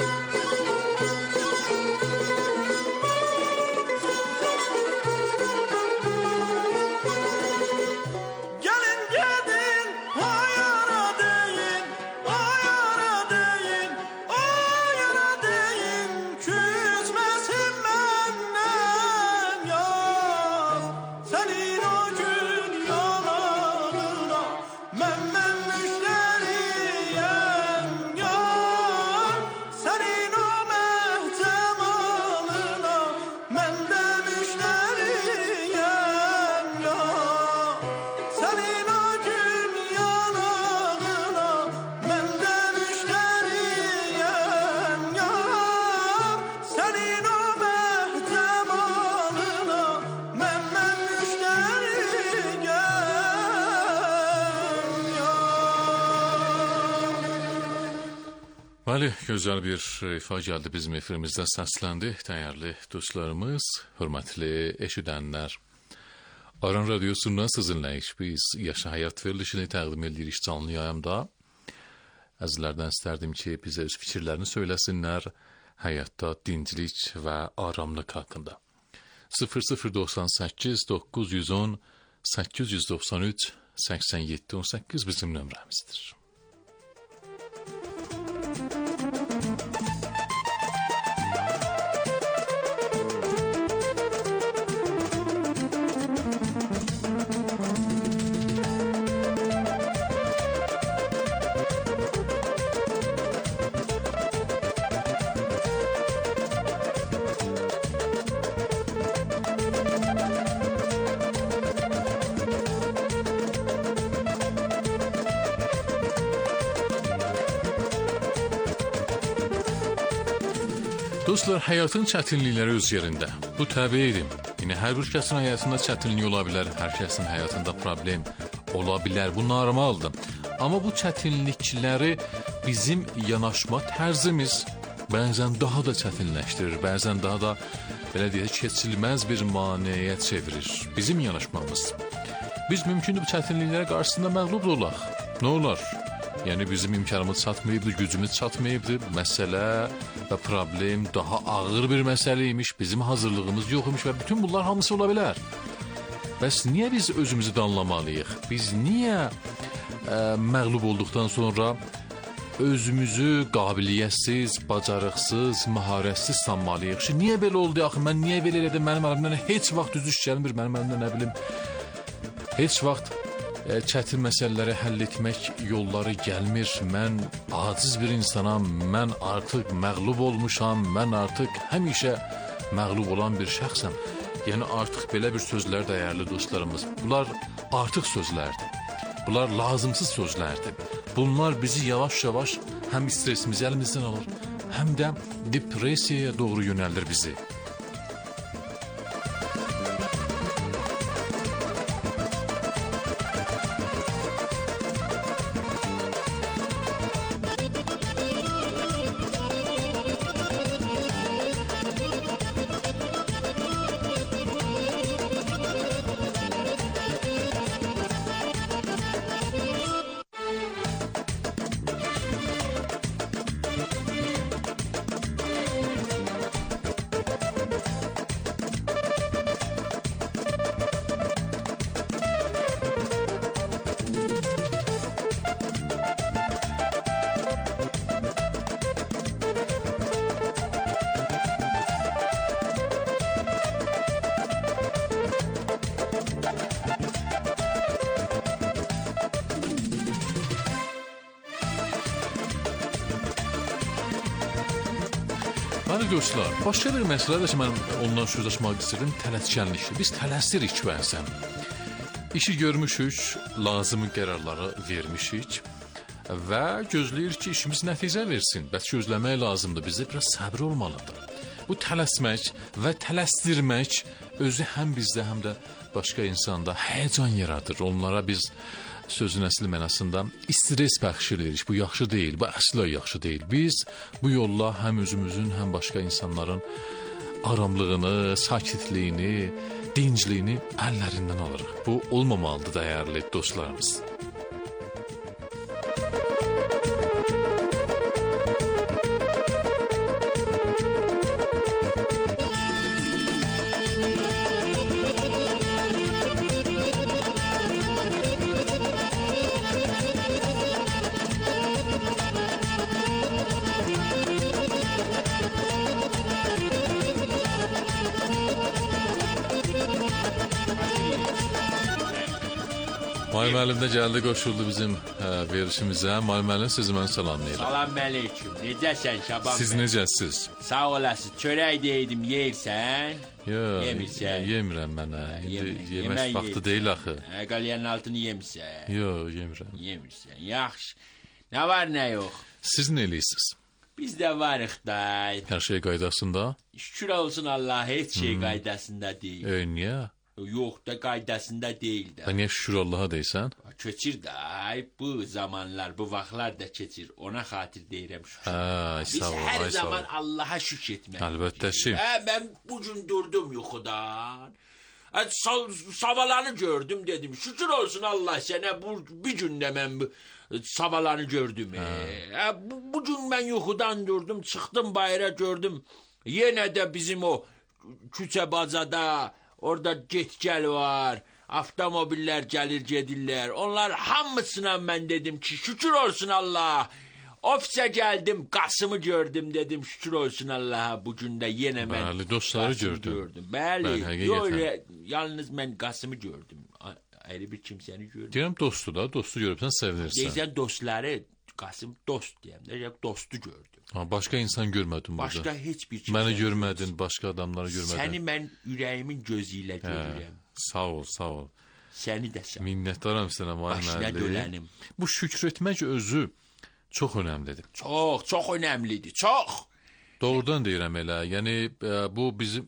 Gəlin gedin, o yara deyin, o yara deyin, o yara deyin, küsməsi məndən yar. Sənin o gün yanağına mən müştəriyəm yar. Sənin o məhcəmalına mən də müştəriyəm yar. Sənin o gün yanağına mən də müştəriyəm yar. Sənin o məhcəmalına mən müştəriyəm yar. Bəli, gözəl bir ifa gəldi bizim efirimizdə səsləndi. Dəyərli dostlarımız, hörmətli eşidənlər. Aran Radyosu'ndan sizinləyik. Biz Yaşa Həyat verilişini təqdim edirik canlı yayımda. Əzizlərdən istərdim ki, bizə öz fikirlərini söyləsinlər həyatda dinclik və aramlıq haqqında. 0098 910 893 87 18 bizim nömrəmizdir. Dostlar, həyatın çətinlikləri öz yerində. Bu təbiidir. Yine hər bir kəsin həyatında çətinlik ola bilər, hər kəsin həyatında problem ola bilər. Bu normaldır. Amma bu çətinlikləri bizim yanaşma tərzimiz bəzən daha da çətinləşdirir, bəzən daha da belə deyək, keçilməz bir maneəyə çevirir bizim yanaşmamız. Biz mümkündür bu çətinliklərə qarşısında məğlub olaq. Nə olar? Yəni bizim imkanımız çatmayıbdır, gücümüz çatmayıbdır. Məsələ və problem daha ağır bir məsələymiş, bizim hazırlığımız yoxmuş və bütün bunlar hamısı ola bilər. Bəs niyə biz özümüzü danlamalıyıq? Biz niyə məğlub olduqdan sonra özümüzü qabiliyyətsiz, bacarıqsız, məharətsiz sanmalıyıq. Niyə belə oldu axı? Mən niyə belə elədim? Mənim əlimdən heç vaxt düz iş gəlmir. Mənim əlimdən nə bilim heç vaxt çətin məsələləri həll etmək yolları gəlmir. Mən aciz bir insanam. Mən artıq məğlub olmuşam. Mən artıq həmişə məğlub olan bir şəxsəm. Yəni artıq belə bir sözlər dəyərli dostlarımız. Bunlar artıq sözlərdir. Bunlar lazımsız sözlərdir. Bunlar bizi yavaş-yavaş həm stresimizi əlimizdən alır, həm də depressiyaya doğru yönəldir bizi. Hadi dostlar, başqa bir məsələ də ki, mən ondan sözləşmək istəyirəm, tələskənlikdir. Biz tələsirik bəzən. İşi görmüşük, lazımi qərarları vermişik və gözləyirik ki, işimiz nəticə versin. Bəs gözləmək lazımdır, bizdə biraz səbir olmalıdır. Bu tələsmək və tələsdirmək özü həm bizdə, həm də başqa insanda həyəcan yaradır. Onlara biz sözün əsli mənasında stres bəxş edirik. Bu yaxşı deyil, bu əsla yaxşı deyil. Biz bu yolla həm özümüzün, həm başqa insanların aramlığını, sakitliyini, dincliyini əllərindən alırıq. Bu olmamalıdır dəyərli dostlarımız. Mali müəllim də gəldi, qoşuldu bizim verilişimizə. Mali müəllim sizi mən salamlayıram. Salam əleyküm. Necəsən Şaban? Siz necəsiz? Sağ olasın. Çörək deydim, yeyirsən? Yox, yemirsən. Yemirəm mən. Yemək vaxtı deyil axı. Qalyanın altını yemirsən? Yox, yemirəm. Yemirsən. Yaxşı. Nə var, nə yox? Siz nə eləyirsiniz? Biz də varıq da. Hər şey qaydasında? Şükür olsun Allah, heç şey qaydasında deyil. Niyə? Yox da qaydasında deyil də. Niyə şükür Allaha deyirsən? Keçir də, bu zamanlar, bu vaxtlar da keçir. Ona xatir deyirəm şükür. Biz hər zaman Allaha şükür etmək. Əlbəttə ki. Mən bugün durdum yuxudan. Savalanı gördüm dedim. Şükür olsun Allah sənə bir gündə mən savalanı gördüm. Bugün mən yuxudan durdum, çıxdım bayıra gördüm. Yenə də bizim o küçə bazada orada get-gəl var, avtomobillər gəlir, gedirlər. Onlar hamısına mən dedim ki, şükür olsun Allah. Ofisə gəldim, Qasımı gördüm, dedim, şükür olsun Allaha. Bugün də yenə mən Bəli, dostları gördüm. Bəli, yalnız mən Qasımı gördüm. Ayrı bir kimsəni görmürəm. Deyirəm dostu da, dostu görübsən, sevinirsən. Deyirsən dostları, Qasım dost deyəm. Deyirəm dostu gördüm. Başqa insan görmədin burada. Başqa heç bir kimsə. Məni görmədin, başqa adamları görmədin. Səni mən ürəyimin gözü ilə görürəm. Sağ ol, sağ ol. Səni də sağ ol. Minnətdaram sənə, Başına dölənim. Bu şükür etmək özü çox önəmlidir. Çox önəmlidir, çox. Doğrudan deyirəm elə. Yəni, bu bizim,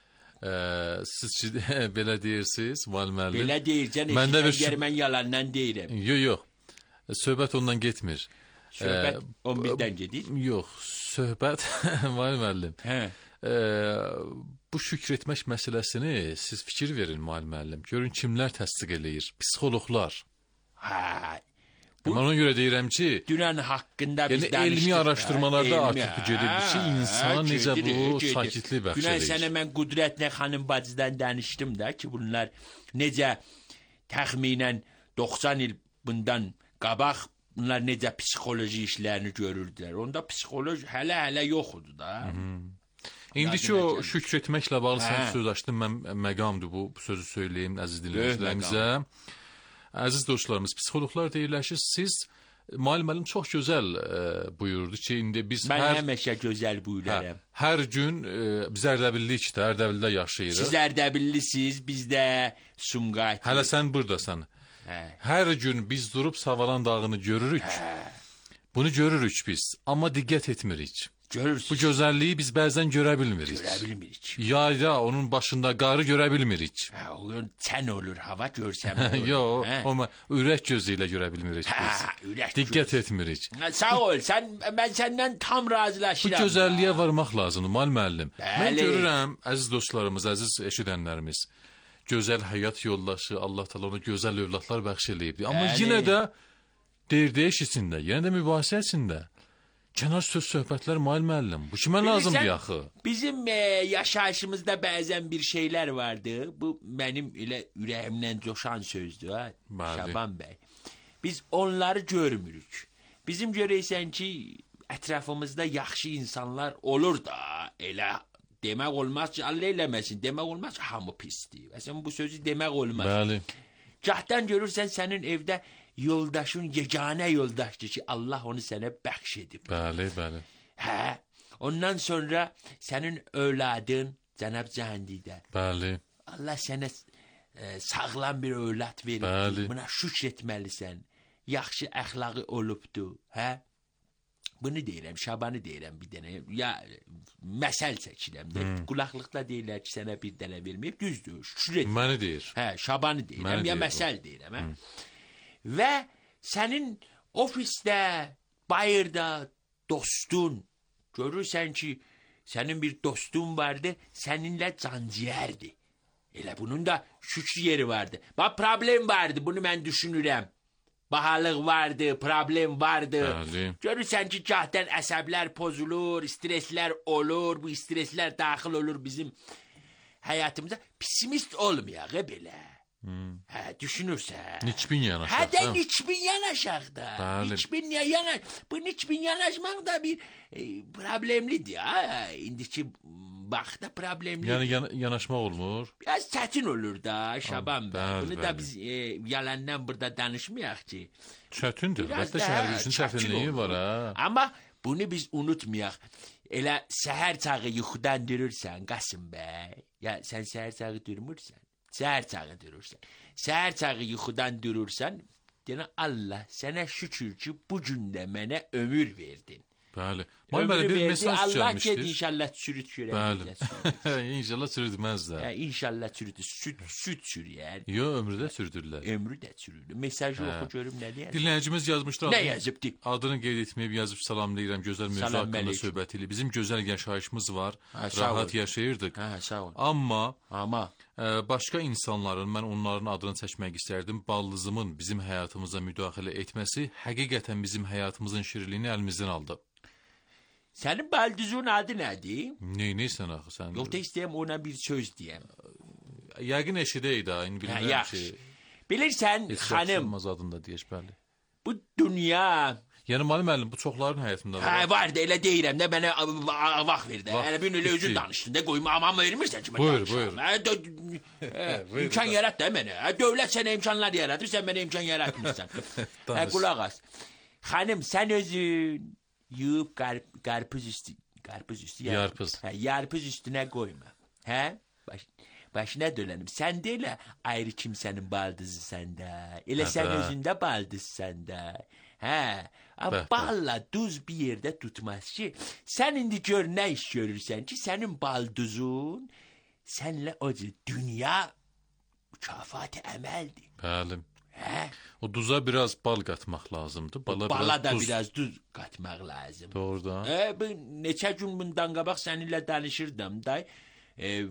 siz belə deyirsiniz, müəllim. Belə deyirsən, mən yalandan deyirəm. Yox, söhbət ondan getmir. Söhbət 11-dən gedir? Yox, söhbət, müəllim. Bu şükür etmək məsələsini siz fikir verin, müəllim. Görün kimlər təsdiq eləyir? Psixologlar. Mən ona görə deyirəm ki, dünən haqqında biz danışdıq. Elmi araşdırmalarda artıq gedir ki, insan necə bu sakitlik bəxş edir. Dünən sənə mən Qudrətlə xanım bacıdan danışdım da ki, bunlar necə təxminən 90 il bundan qabaq bunlar necə psixoloji işlərini görürdülər. Onda psixoloji hələ yox idi da. İndiki o şükr etməklə bağlı sən söz açdın, mən məqamdır bu sözü söyləyim əziz dinləyicilərimizə. Əziz dostlarımız, psixoloqlar deyirlər ki, siz müəllim çox gözəl buyurdu ki, indi biz mən həmişə gözəl buyururam. Hər gün biz Ərdəbillik də, Ərdəbildə yaşayırıq. Siz Ərdəbillisiniz, biz də Sumqayıt. Hələ sən burdasan. Hər gün biz durub Savalan dağını görürük. Bunu görürük biz, amma diqqət etmirik. Görürsünüz. Bu gözəlliyi biz bəzən görə bilmirik. Yayda onun başında qarı görə bilmirik. Çən olur, hava görsəm olur. Yox, amma ürək gözü ilə görə bilmirik biz. Diqqət etmirik. Sağ ol, mən səndən tam razılaşıram. Bu gözəlliyə varmaq lazımdır, müəllim. Mən görürəm, əziz dostlarımız, əziz eşidənlərimiz, gözəl həyat yoldaşı, Allah təala ona gözəl övladlar bəxş eləyib. Amma yenə də deyir-deyiş içində, yenə də mübahisə içində. Kənar söz söhbətlər müəllim. Bu kimə lazımdır axı? Bizim yaşayışımızda bəzən bir şeylər vardı. Bu mənim elə ürəyimdən coşan sözdür, Şaban bəy. Biz onları görmürük. Bizim görəysən ki, ətrafımızda yaxşı insanlar olur da, elə demək olmaz ki, Allah eləməsin, demək olmaz ki, hamı pisdir. Məsələn, bu sözü demək olmaz. Bəli. Gahdan görürsən sənin evdə yoldaşın yeganə yoldaşdır ki, Allah onu sənə bəxş edib. Bəli, bəli. Ondan sonra sənin övladın Cənab Cəhandidə. Bəli. Allah sənə sağlam bir övlad verib. Bəli. Buna şükr etməlisən. Yaxşı əxlaqı olubdu, Bunu deyirəm, Şabanı deyirəm bir dənə. Ya məsəl çəkirəm də. Qulaqlıqda deyirlər ki, sənə bir dənə verməyib, düzdür. Şükür et. Məni deyir. Şabanı deyirəm, ya məsəl deyirəm, Və sənin ofisdə, bayırda dostun, görürsən ki, sənin bir dostun vardı, səninlə canciyərdi. Elə bunun da şükür yeri vardı. Bax, problem vardı, bunu mən düşünürəm. Bahalıq vardı, problem vardı. Görürsən ki, gahdən əsəblər pozulur, streslər olur, bu streslər daxil olur bizim həyatımıza. Pesimist olmayaq, belə. Düşünürsən. Niçbin yanaşaq. Niçbin yanaşaq da. Bu niçbin yanaşmaq da bir problemlidir. İndiki vaxtda problemlidir. Yəni yanaşmaq olmur. Biraz çətin olur da, Şaban bəy. Bunu da biz yalandan burada danışmayaq ki. Çətindir. Hətta şəhərimizin çətinliyi var, Amma bunu biz unutmayaq. Elə səhər çağı yuxudan durursan, Qasım bəy. Ya sən səhər çağı durmursan. Səhər çağı durursan. Səhər çağı yuxudan durursan, deyən Allah sənə şükür ki, bu gündə mənə ömür verdin. Bəli. Müəllim bir mesaj gəlmişdir. Allah ki, inşallah çürüt görək. Bəli. İnşallah çürütməzlər. İnşallah çürüt. Süt çürüyər. Yox, ömrü də çürüdürlər. Ömrü də çürüdür. Mesajı oxu görüm nə deyər. Dinləyicimiz yazmışdı. Nə yazıbdı? Adını qeyd etməyib yazıb salamlayıram. Gözəl mövzu haqqında söhbət ilə. Bizim gözəl yaşayışımız var. Rahat yaşayırdıq. Sağ ol. Amma başqa insanların, mən onların adını çəkmək istərdim, baldızımın bizim həyatımıza müdaxilə etməsi həqiqətən bizim həyatımızın şirinliyini əlimizdən aldı. Sənin baldızın adı nədir? Neysən axı sən? Yox da istəyəm ona bir söz deyəm. Yəqin eşidəydi ha, indi bilmirəm ki. Bilirsən, xanım. Adında deyək, bəli. Bu dünya... Yəni müəllim, bu çoxların həyatında var. Vardı, elə deyirəm də, mənə vaxt verdi. Elə bir elə özün danışdın da, qoyma amam vermirsən ki, mən danışam. Buyur. İmkan yarat da mənə. Dövlət sənə imkanlar yaradır, sən mənə imkan yaratmırsan. Qulaq as. Xanım, sən özün yuyub qarpız üstü. Yarpız üstünə qoyma. Başına dönənim. Sən də elə ayrı kimsənin baldızı səndə. Elə sən özündə baldız səndə. Amma balla duz bir yerdə tutmaz ki. Sən indi gör nə iş görürsən ki, sənin balduzun sənlə o dünya mükafatı əməldir. Bəli. O duza biraz bal qatmaq lazımdır. Bala da biraz duz qatmaq lazım. Doğrudan. Neçə gün bundan qabaq səninlə danışırdım da.